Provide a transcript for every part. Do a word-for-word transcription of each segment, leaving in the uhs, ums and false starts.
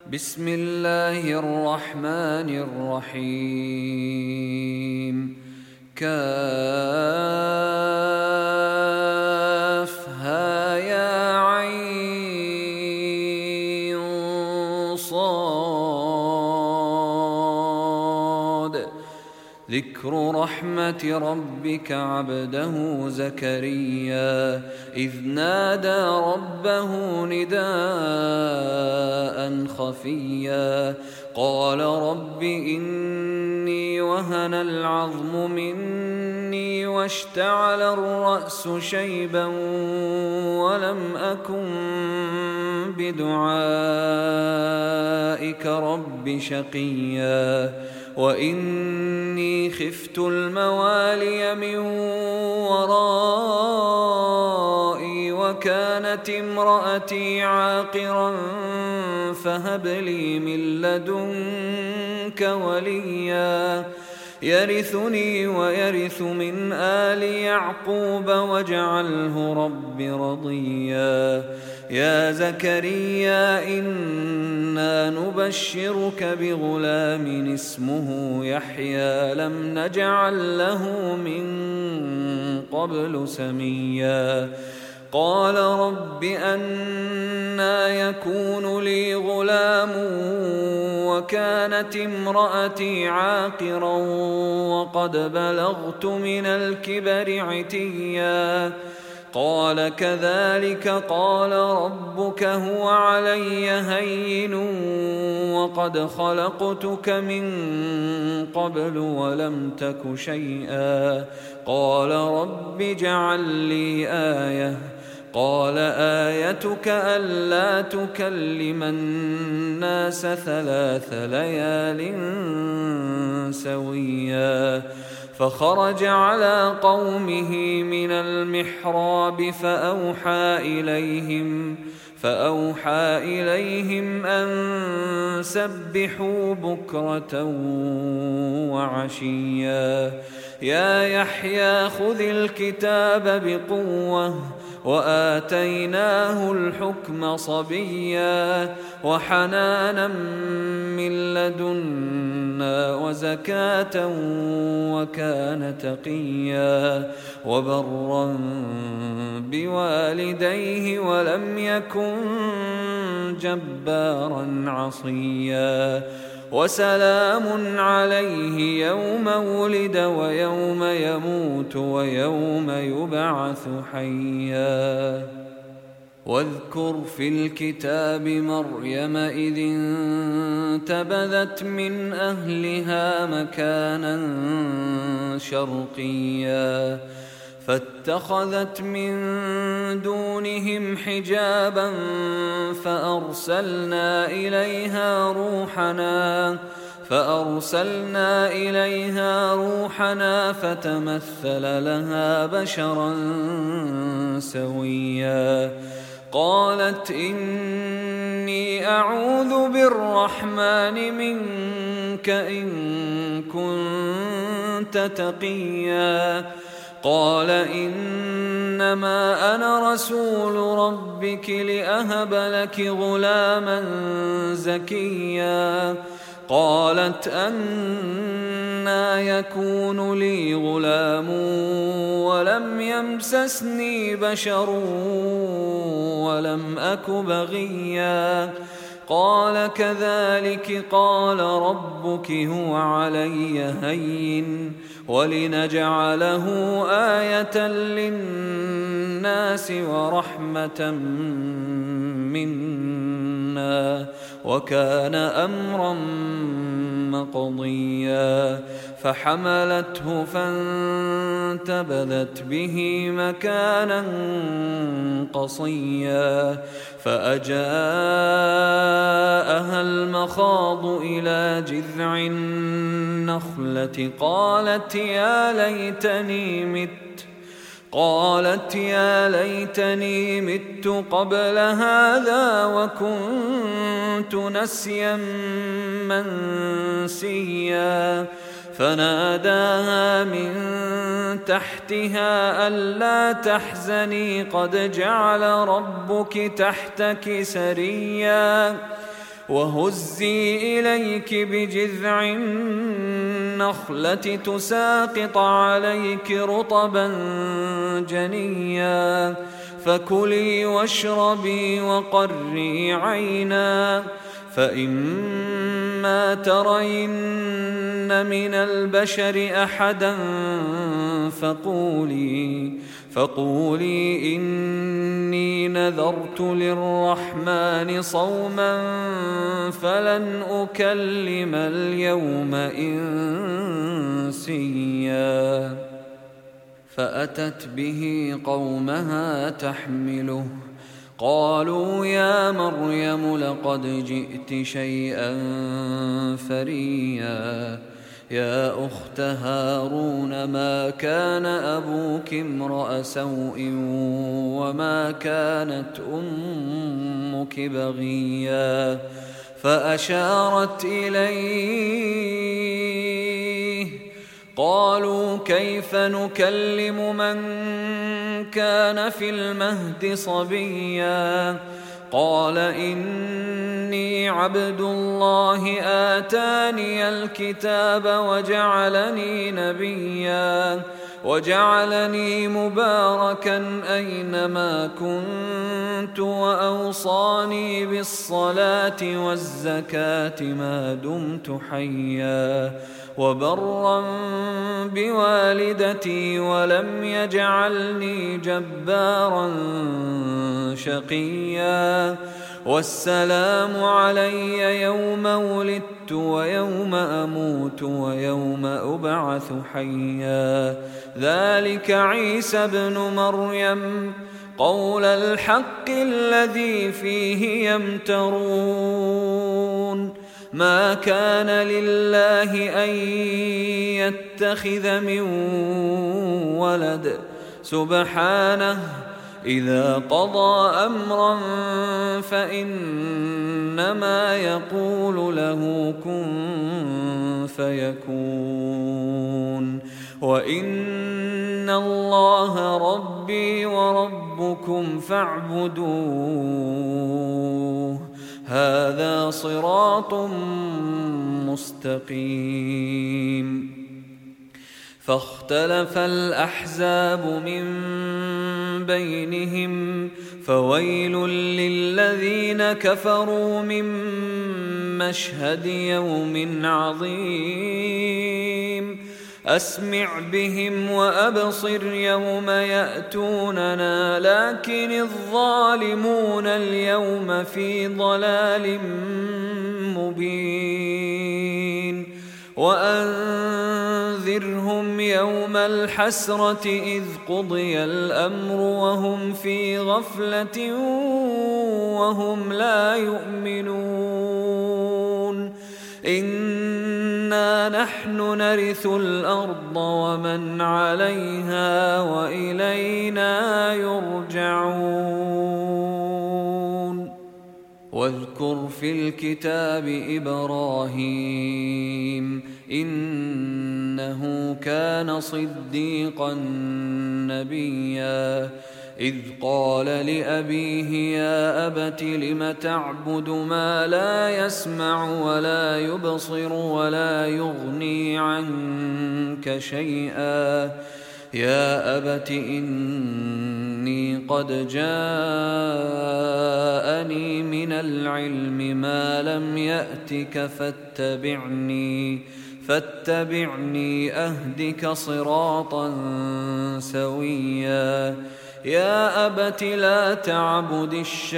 بسم الله الرحمن الرحيم. كافها يا عين صاد. ذكر رحمة ربك عبده زكريا إذ نادى ربه نداء خفيا قال رب إني وهن العظم مني واشتعل الرأس شيبا ولم أكن بدعائك رب شقيا وإني خفت الموالي من ورائي وكانت امرأتي عاقرا فهب لي من لدنك وليا يرثني ويرث من آل يعقوب واجعله رب رضيا. يا زكريا إنا نبشرك بغلام اسمه يحيى لم نجعل له من قبل سميا. قال رب أنى يكون لي غلام وكانت امرأتي عاقرا وقد بلغت من الكبر عتيا. قال كذلك قال ربك هو علي هين وقد خلقتك من قبل ولم تك شيئا. قال رب اجعل لي آية. قال آيتك ألا تكلم الناس ثلاث ليال سويا. فخرج على قومه من المحراب فأوحى إليهم فأوحى إليهم أن سبحوا بكرة وعشيا. يا يحيى خذ الكتاب بقوة وآتيناه الحكم صبيا وحنانا من لدنا وزكاة وكان تقيا وبرا بوالديه ولم يكن جبارا عصيا. وسلام عليه يوم ولد ويوم يموت ويوم يبعث حيا. واذكر في الكتاب مريم إذ انتبذت من أهلها مكانا شرقيا فاتخذت من دونهم حجابا فأرسلنا إليها روحنا فأرسلنا إليها روحنا فتمثل لها بشرا سويا. قالت إني أعوذ بالرحمن منك إن كنت تقيا. قال إنما أنا رسول ربك لأهب لك غلاما زكيا. قالت أنى يكون لي غلام ولم يمسسني بشر ولم أك بغيا. قال كذلك قال ربك هو علي هين ولنجعله آية للناس ورحمة منا وكان أمرا مقضيا. فحملته فانتبذت به مكانا قصيا فأجاءها المخاض إلى جذع النخلة قالت يا ليتني مت قالت يا ليتني مت قبل هذا وكنت نسيا منسيا. فناداها من تحتها ألا تحزني قد جعل ربك تحتك سريا وهزي إليك بجذع النخلة تساقط عليك رطبا جنيا فكلي واشربي وقري عينا فإما ترين من البشر أحدا فقولي فقولي إني نذرت للرحمن صوما فلن أكلم اليوم إنسيا فأتت به قومها تحمله قالوا يا مريم لقد جئت شيئا فريا يا أخت هارون ما كان أبوك امرأ سوء وما كانت أمك بغيا فأشارت إليه قالوا كيف نكلم من كان في المهد صبيا قال إني عبد الله آتاني الكتاب وجعلني نبيا وجعلني مباركا أينما كنت وأوصاني بالصلاة والزكاة ما دمت حيا وبرا بوالدتي ولم يجعلني جبارا شقيا والسلام علي يوم ولدت ويوم أموت ويوم أبعث حيا ذلك عيسى ابن مريم قول الحق الذي فيه يمترون ما كان لله أن يتخذ من ولد سبحانه إذا قضى أمرا فإنما يقول له كن فيكون وإن الله ربي وربكم فاعبدوه هذا صراط مستقيم فاختلف الأحزاب من بينهم فويل للذين كفروا من مشهد يوم عظيم أسمع بهم وأبصر يوم يأتوننا لكن الظالمون اليوم في ضلال مبين وأنذرهم يوم الحسرة إذ قضي الأمر وهم في غفلة وهم لا يؤمنون إنا نحن نرث الأرض ومن عليها وإلينا يرجعون واذكر في الكتاب إبراهيم إنه كان صديقا نبيا إذ قال لأبيه يا أبت لم تعبد ما لا يسمع ولا يبصر ولا يغني عنك شيئا يا أبت إني قد جاءني من العلم ما لم يأتك فاتبعني فاتبعني أهدك صراطا سويا يا أبت لا تعبد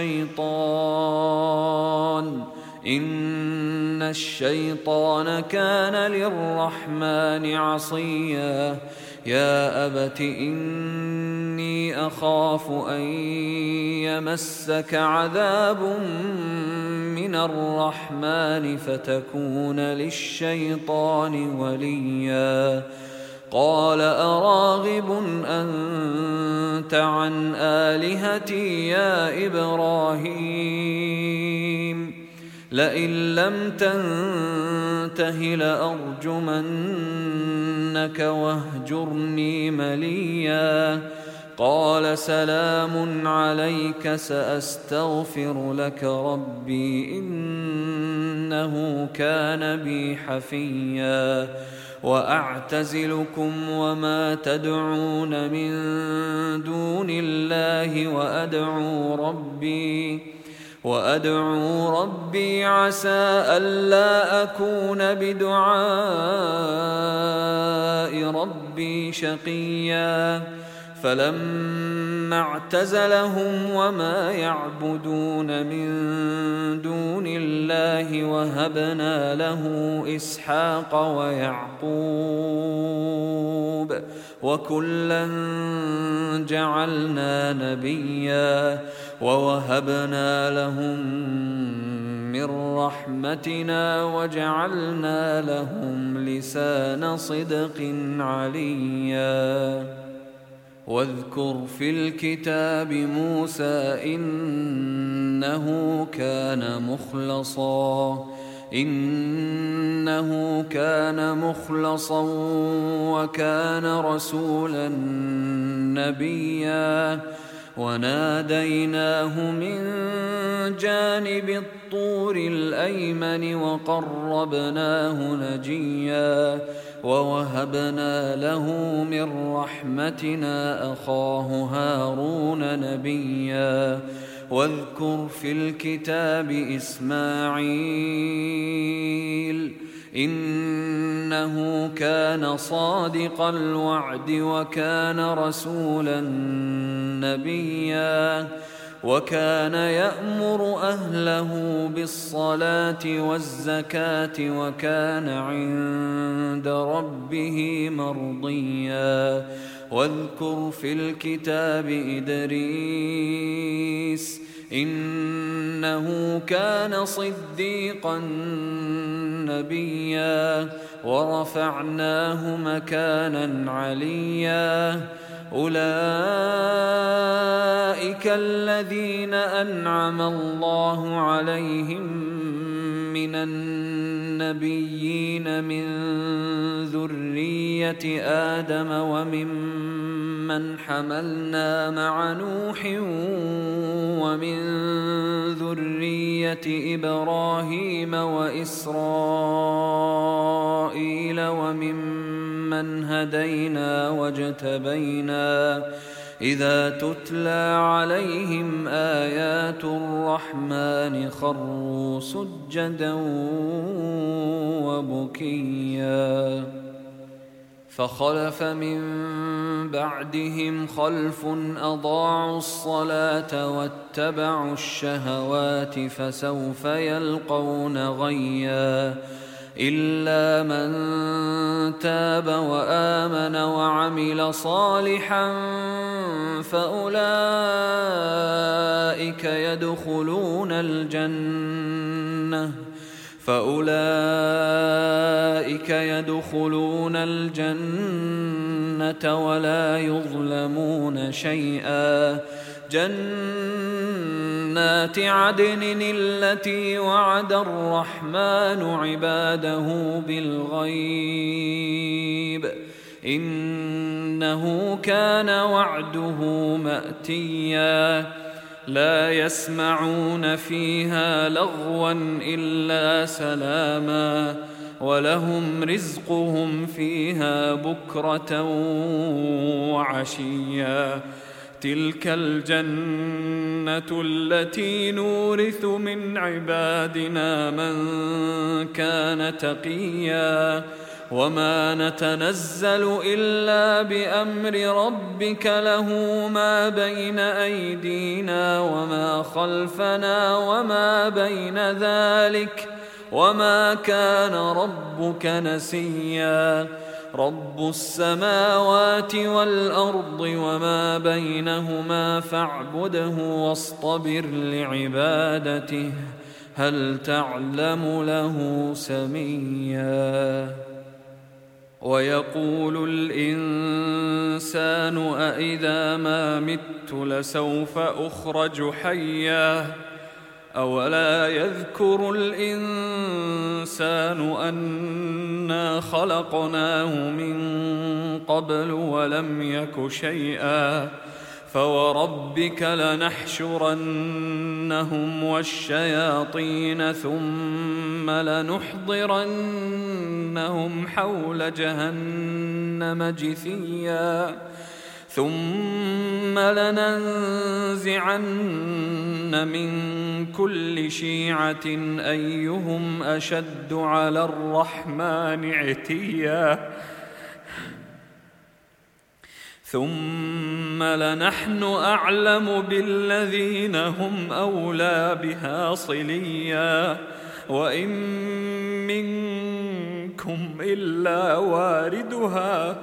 الشيطان إن الشيطان كان للرحمن عصيا يا أبت إني أخاف أن يمسك عذاب من الرحمن فتكون للشيطان وليا قال أراغب أنت عن آلهتي يا إبراهيم لئن لم تنته لأرجمنك واهجرني مليا قال سلام عليك سأستغفر لك ربي إنه كان بي حفيا وأعتزلكم وما تدعون من دون الله وأدعو ربي وأدعو ربي عسى ألا أكون بدعاء ربي شقيا فلما اعتزلهم وما يعبدون من دون الله وهبنا له إسحاق ويعقوب وكلا جعلنا نبيا ووهبنا لهم من رحمتنا وجعلنا لهم لسان صدق عليا واذكر في الكتاب موسى إنه كان مخلصا إنه كان مخلصا وكان رسولا نبيا وناديناه من جانب الطور الأيمن وقربناه نجيا ووهبنا له من رحمتنا أخاه هارون نبيا واذكر في الكتاب إسماعيل إنه كان صادق الوعد وكان رسولا نبيا وكان يأمر أهله بالصلاة والزكاة وكان عند ربه مرضيا واذكر في الكتاب إدريس إنه كان صديقا نبيا ورفعناه مكانا عليا أولئك الذين أنعم الله عليهم من النبيين من ذرية آدم وممن حملنا مع نوح ومن ذرية إبراهيم وإسرائيل وممن هدينا واجتبينا إذا تتلى عليهم آيات الرحمن خروا سجدا وبكيا فخلف من بعدهم خلف أضاعوا الصلاة واتبعوا الشهوات فسوف يلقون غيا إلا من تاب وآمن وعمل صالحا فأولئك يدخلون الجنة فأولئك يدخلون الجنة ولا يظلمون شيئا جنات عدن التي وعد الرحمن عباده بالغيب إنه كان وعده مأتيا لا يسمعون فيها لغوا إلا سلاما ولهم رزقهم فيها بكرة وعشيا تلك الجنة التي نورث من عبادنا من كان تقيا وما نتنزل إلا بأمر ربك له ما بين أيدينا وما خلفنا وما بين ذلك وما كان ربك نسيا رب السماوات والأرض وما بينهما فاعبده واصطبر لعبادته هل تعلم له سميا ويقول الإنسان أإذا ما مت لسوف أخرج حيا أولا يذكر الإنسان أنا خلقناه من قبل ولم يك شيئا فوربك لنحشرنهم والشياطين ثم لنحضرنهم حول جهنم جثيا ثم لننزعن من كل شيعة أيهم أشد على الرحمن عتيا ثم لنحن أعلم بالذين هم أولى بها صليا وإن منكم إلا واردها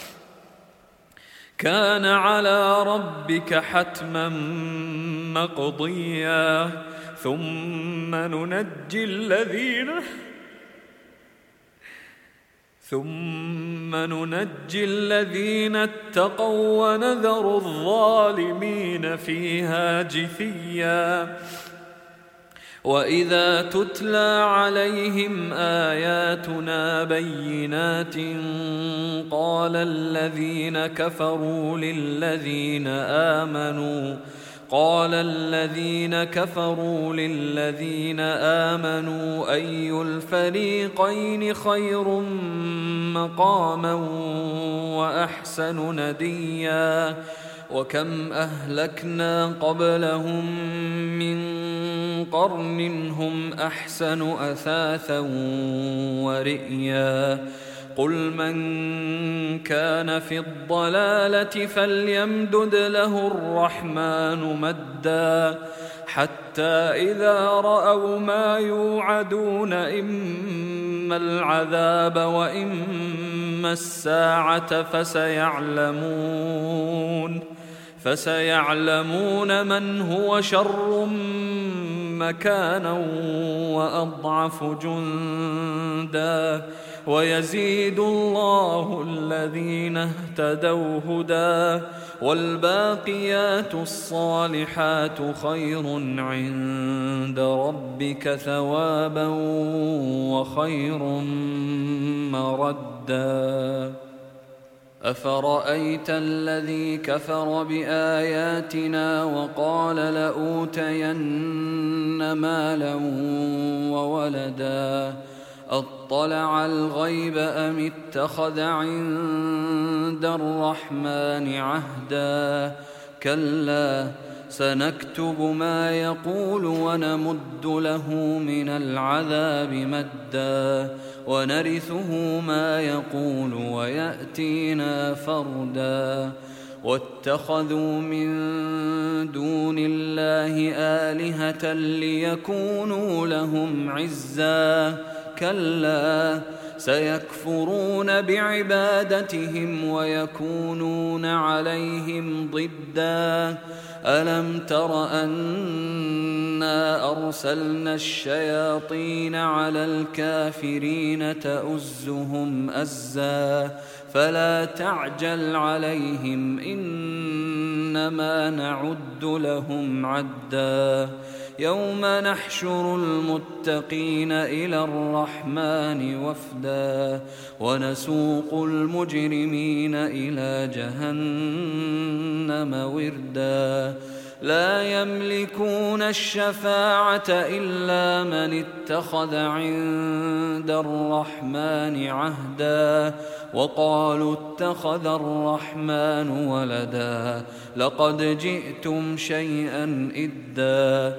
كان على ربك حتما مقضيا ثم ننجي الذين ثم ننجي الذين اتقوا ونذر الظالمين فيها جثيا وإذا تتلى عليهم آياتنا بينات قال الذين كفروا للذين آمنوا قال الذين كفروا للذين آمنوا أي الفريقين خير مقاما وأحسن نديا وكم أهلكنا قبلهم من قرن هم أحسن أثاثا ورئيا قل من كان في الضلالة فليمدد له الرحمن مدا حتى إذا رأوا ما يوعدون إما العذاب وإما الساعة فسيعلمون فسيعلمون من هو شر مكانا وأضعف جندا ويزيد الله الذين اهتدوا هدى والباقيات الصالحات خير عند ربك ثوابا وخير مردا أفرأيت الذي كفر بآياتنا وقال لأوتين مالا وولدا أطلع الغيب أم اتخذ عند الرحمن عهدا كلا سنكتب ما يقول ونمد له من العذاب مدا ونرثه ما يقول ويأتينا فردا واتخذوا من دون الله آلهة ليكونوا لهم عزا كلا سيكفرون بعبادتهم ويكونون عليهم ضدا ألم تر أنا أرسلنا الشياطين على الكافرين تؤزهم أزا فلا تعجل عليهم إنما نعد لهم عدا يوم نحشر المتقين إلى الرحمن وفدا ونسوق المجرمين إلى جهنم وردا لا يملكون الشفاعة إلا من اتخذ عند الرحمن عهدا وقالوا اتخذ الرحمن ولدا لقد جئتم شيئا إدا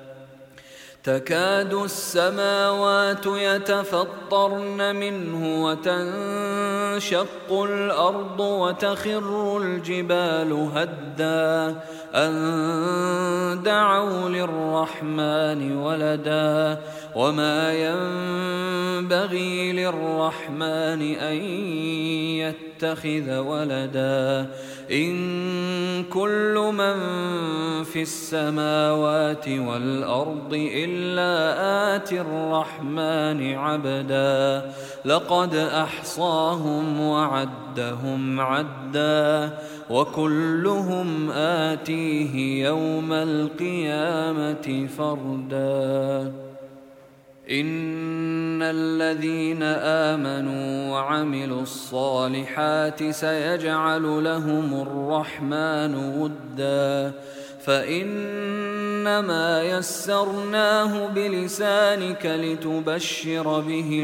تكاد السماوات يتفطرن منه وتنشق الأرض وتخر الجبال هدا أن دعوا للرحمن ولدا وما ينبغي للرحمن أن يتخذ ولدا إن كل من في السماوات والأرض إلا آتي الرحمن عبدا لقد أحصاهم وعدهم عدا وكلهم آتيه يوم القيامة فردا إن الذين آمنوا وعملوا الصالحات سيجعل لهم الرحمن ودا فإنما يسرناه بلسانك لتبشر به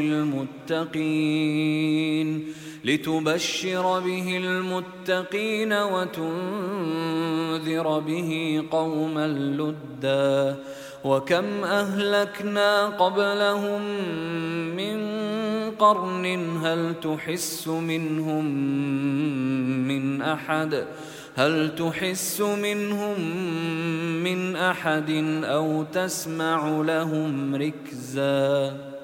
المتقين لتبشر به المتقين وتنذر به قوما لدا وكم أهلكنا قبلهم من قرن هل تحس منهم من أحد هل تحس منهم من أحد أو تسمع لهم ركزا